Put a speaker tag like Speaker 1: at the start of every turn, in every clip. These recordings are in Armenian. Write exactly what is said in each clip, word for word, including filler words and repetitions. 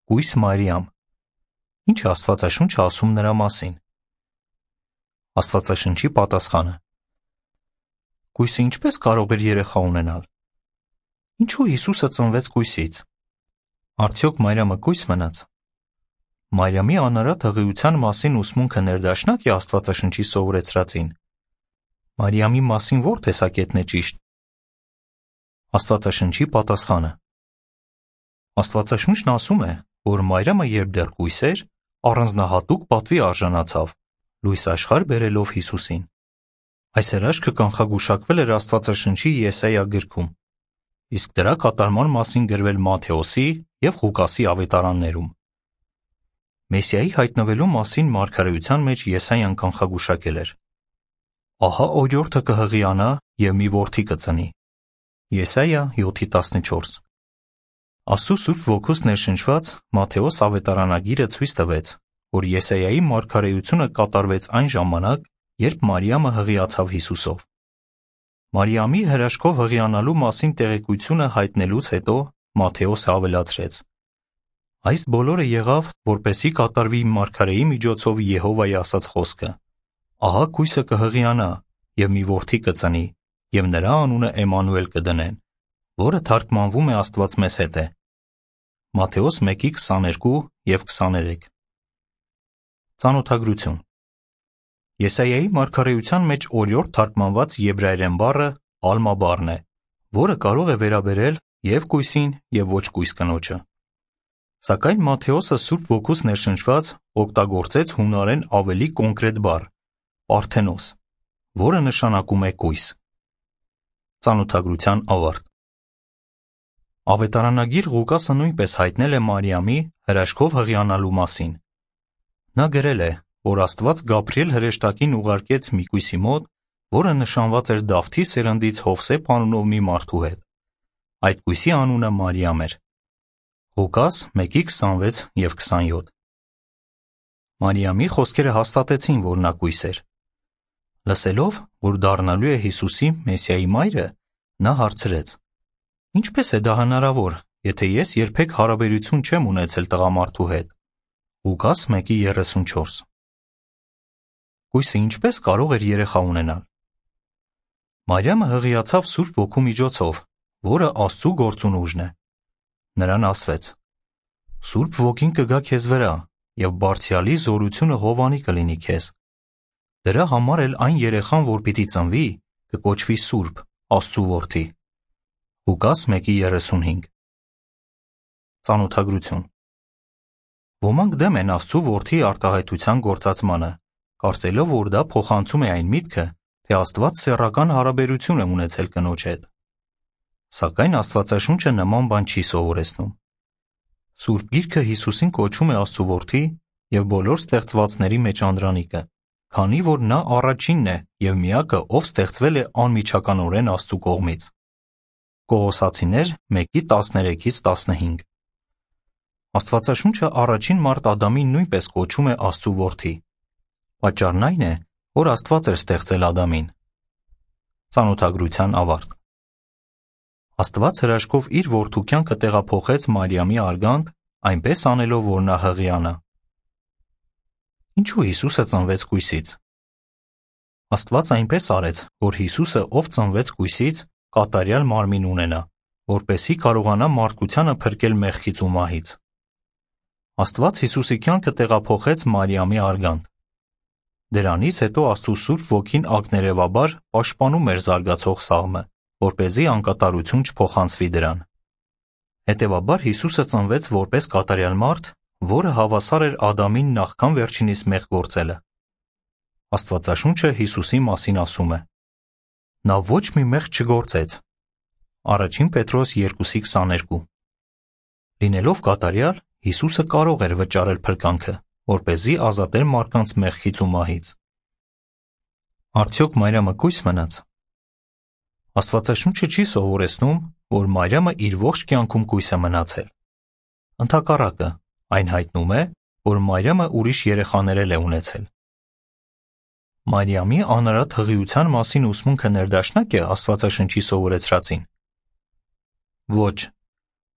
Speaker 1: Կույս Մարիամ։ Ինչ է Աստվածաշունչը ասում նրա մասին։ Աստվածաշնչի պատասխանը։ Կույսը ինչպես կարող էր երեխա ունենալ։ Ինչու Հիսուսը ծնվեց կույսից։ Արդյոք Մարիամը կույս մնաց։ Մարիամի անարատ հղիության մասին ուսմունքը ներդաշնակ է Աստվածաշնչի սովորեցրածին։ Մարիամի մասին ո՞ր տեսակետն է ճիշտ։ Աստվածաշնչի պատասխանը։ Աստվածաշունչն ասում է, որ Մարիամը երբ դեռ կույս էր, առանձնահատուկ պատվի արժանացավ, լույս աշխարհ բերելով Հիսուսին։ Այս հրաշքը կանխագուշակվել էր Աստվածաշնչի Եսայիա գրքում, իսկ դրա կատարման մասին գրվել Մատթեոսի և Ղուկասի ավետարաններում։ Մեսիայի հայտնվելու մասին մարգարեության մեջ Եսայիան կանխագուշակել էր. Ահա օրիորդը կհղիանա և մի որդի կծնի։ Եսայիա յոթ տասնչորս։ Աստծու Սուրբ Ոգուց ներշնչված Մատթեոս ավետարանագիրը ցույց տվեց, որ Եսայիայի մարգարեությունը կատարվեց այն ժամանակ, երբ Մարիամը հղիացավ Հիսուսով։ Մարիամի հրաշքով հղիանալու մասին տեղեկությունը հայտնելուց հետո Մատթեոսը ավելացրեց. Այս բոլորը եղավ, որպեսզի կատարվի մարգարեի միջոցով Եհովայի ասած խոսքը. Ահա կույսը կհղիանա և մի որդի կծնի, և նրա անունը Էմանուել կդնեն, որը թարգմանվում է Աստված մեզ հետ է։ Մատթեոս մեկ քսաներկու և քսաներեք։ Ծանոթագրություն։ Եսայիայի մարգարեության մեջ օրիորդ թարգմանված եբրայերեն բառը ալմա բառն է, որը կարող է վերաբերել և կույսին, և ոչ կույս կնոջը։ Սակայն Մատթեոսը Սուրբ Ոգուց ներշնչված օգտագործեց հունարեն ավելի կոնկրետ բառ՝ պարթենոս, որը նշանակում է կույս։ Ծանոթագրության ավարտ։ Ավետարանագիր Ղուկասը նույնպես հայտնել է Մարիամի հրաշքով հղիանալու մասին։ Նա գրել է, որ Աստված Գաբրիել հրեշտակին ուղարկեց մի կույսի մոտ, որը նշանված էր Դավթի սերնդից Հովսեփ անունով մի մարդու հետ։ Այդ կույսի անունը Մարիամ էր։ Ղուկաս մեկ քսանվեց և քսանյոթ։ Մարիամի խոսքերը հաստատեցին, որ նա կույս էր։ Լսելով, որ դառնալու է Հիսուսի Մեսիայի մայրը, նա հարցրեց. Ինչպես է դա հնարավոր, եթե ես երբեք հարաբերություն չեմ ունեցել տղամարդու հետ։ Ղուկաս մեկ երեսունչորս։ Կույսը ինչպես կարող էր երեխա ունենալ։ Մարիամը հղիացավ Սուրբ Ոգու միջոցով, որը Աստծու գործուն ուժն է։ Նրան ասվեց. Սուրբ Ոգին կգա քեզ վրա, և Բարձրյալի զորությունը հովանի կլինի քեզ։ Դրա համար էլ այն երեխան, որ պիտի ծնվի, կկոչվի Սուրբ, Աստծու որդի։ Ղուկաս մեկ երեսունհինգ։ Ծանոթագրություն։ Ոմանք դեմ են Աստծու որդի արտահայտության գործածմանը, կարծելով, որ դա փոխանցում է այն միտքը, թե Աստված սեռական հարաբերություն է ունեցել կնոջ հետ։ Սակայն Աստվածաշունչը նման բան չի սովորեցնում։ Սուրբ Գիրքը Հիսուսին կոչում է Աստծու որդի և բոլոր ստեղծվածների մեջ անդրանիկը, քանի որ նա առաջինն է և միակը, ով ստեղծվել է անմիջականորեն Աստծու կողմից։ Կողոսացիներ մեկ տասներեքից տասնհինգ։ Աստվածաշունչը առաջին մարդ Ադամին նույնպես կոչում է Աստծու որդի։ Պատճառն այն է, որ Աստված էր ստեղծել Ադամին։ Ծանոթագրության ավարտ։ Աստված հրաշքով իր որդու կյանքը տեղափոխեց Մարիամի արգանդ, այնպես անելով, որ նա հղիանա։ Ինչու Հիսուսը ծնվեց կույսից։ Աստված այնպես արեց, որ Հիսուսը, ով ծնվեց կույսից, կատարյալ մարմին ունենա, որպեսզի կարողանա մարդկությանը փրկել մեղքից ու մահից։ Աստված Հիսուսի կյանքը տեղափոխեց Մարիամի արգանդ։ Դրանից հետո Աստծու Սուրբ Ոգին ակներևաբար պաշտպանում էր զարգացող սաղմը, որպեսզի անկատարություն չփոխանցվի դրան։ Հետևաբար Հիսուսը ծնվեց որպես կատարյալ մարդ, որը հավասար էր Ադամին նախքան վերջինիս մեղք գործելը։ Աստվածաշունչը Հիսուսի մասին ասում է. Նա ոչ մի մեղք չգործեց։ Առաջին Պետրոս երկու քսաներկու։ Լինելով կատարյալ, Հիսուսը կարող էր վճարել փրկանքը, որպեսզի ազատեր մարդկանց մեղքից ու մահից։ Արդյոք Մարիամը կույս մնաց։ Աստվածաշունչը չի սովորեցնում, որ Մարիամը իր ողջ կյանքում կույս է մնացել։ Ընդհակառակը, այն հայտնում է, որ Մարիամը ուրիշ երեխաներ էլ է ունեցել։ Մարիամի անարատ հղիության մասին ուսմունքը ներդաշնակ է Աստվածաշնչի սովորեցրածին։ Ոչ,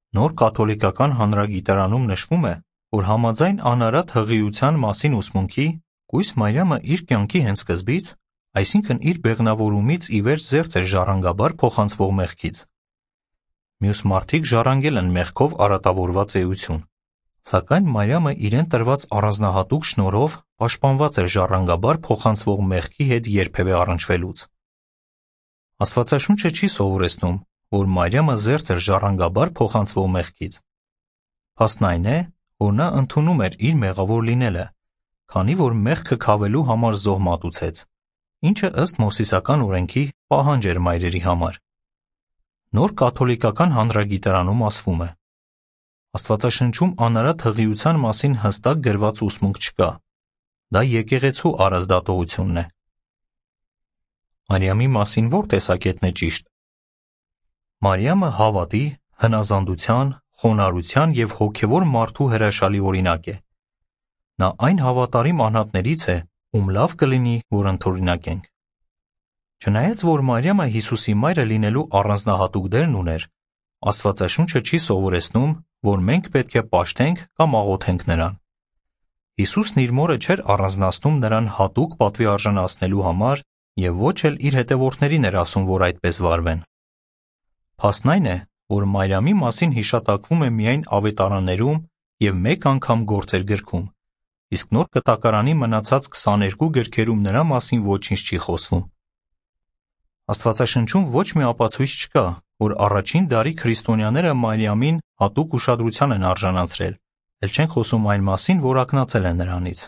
Speaker 1: Նոր կաթոլիկական հանրագիտարանում նշվում է, որ համաձայն անարատ հղիության մասին ուսմունքի, կույս Մարիամը իր կյանքի հենց սկզբից, այսինքն իր բեղնավորումից ի վեր զերծ էր ժառանգաբար փոխանցվող մեղքից։ Մյուս մարդիկ ժառանգել են մեղքով արատավորված էություն, սակայն Մարիամը իրեն տրված առանձնահատուկ շնորհով պաշտպանված էր ժառանգաբար փոխանցվող մեղքի հետ երբևէ առնչվելուց։ Աստվածաշունչը չի սովորեցնում, որ Մարիամը զերծ էր ժառանգաբար փոխանցվող մեղքից։ Փաստն այն է, որ նա ընդունում էր իր մեղավոր լինելը, քանի որ մեղքը քավելու համար զոհ մատուցեց, ինչը ըստ Մովսիսական օրենքի պահանջ էր մայրերի համար։ Նոր կաթոլիկական հանրագիտարանում ասվում է. Աստվածաշնչում անարատ հղիության մասին հստակ գրված ուսմունք չկա, դա եկեղեցու առանձնատողությունն է։ Մարիամի մասին ո՞ր տեսակետն է ճիշտ։ Մարիամը հավատի, հնազանդության, խոնարհության և հոգևոր մարդու հրաշալի օրինակ է։ Նա այն հավատարիմ անհատներից է, ում լավ կլինի, որ ընդօրինակենք։ Չնայած որ Մարիամը Հիսուսի մայրը լինելու առանձնահատուկ դերն ուներ, Աստվածաշունչը չի սովորեցնում, որ մենք պետք է պաշտենք կամ աղոթենք նրան։ Հիսուսն իր մորը չէր առանձնացնում նրան հատուկ պատվի արժանացնելու համար և ոչ էլ իր հետևորդներին էր ասում, որ այդպես վարվեն։ Փաստն այն է, որ Մարիամի մասին հիշատակվում է միայն ավետարաններում և մեկ անգամ Գործեր գրքում, իսկ Նոր Կտակարանի մնացած քսաներկու գրքերում նրա մասին ոչինչ չի խոսվում։ Աստվածաշնչում ոչ մի ապացույց չկա, որ առաջին դարի քրիստոնյաները Մարիամին հատուկ ուշադրության են արժանացրել, էլ չենք խոսում այն մասին, որ ակնացել են նրանից։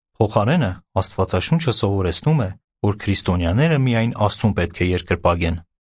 Speaker 1: Փոխարենը Աստվածաշունչը սովորեցնում է, որ քրիստոնյաները միայն Աստծուն պետք է երկրպագեն։